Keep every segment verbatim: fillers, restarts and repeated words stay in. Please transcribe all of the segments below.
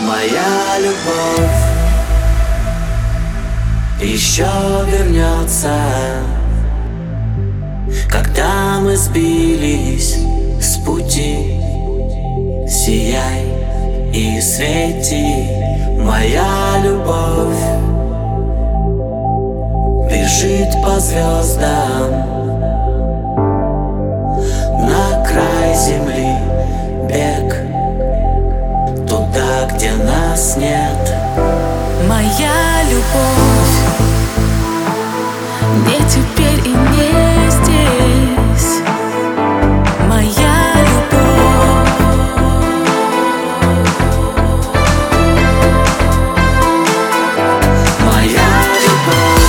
Моя любовь еще вернется, когда мы сбились с пути. Сияй и свети, моя любовь бежит по звездам на край земли, бег туда, где нас нет. Моя любовь не теперь и не здесь. Моя любовь, моя любовь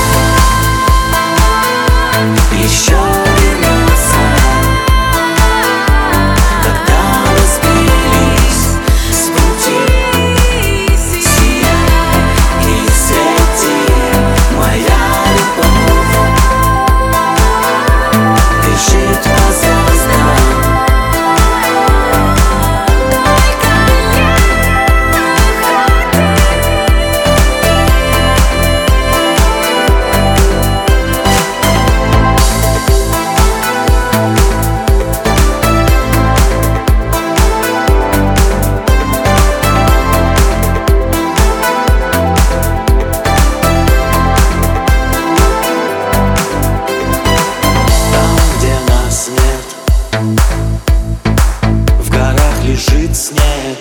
еще вернется, когда мы сбились с пути. Сияй и свети, моя любовь бежит по звездам. В горах лежит снег,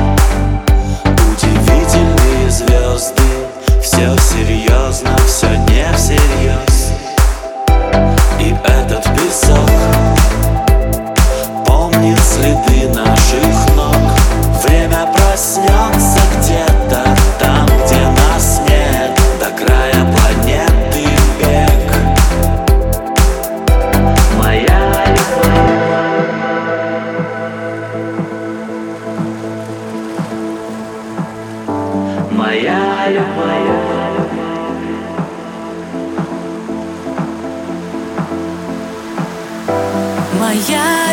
удивительные звезды. Все серьезно, все не всерьез. И этот песок помнит следы наших ног. Время проснется где-то там, где нас нет. До края планеты бег. Моя Моя любовь, моя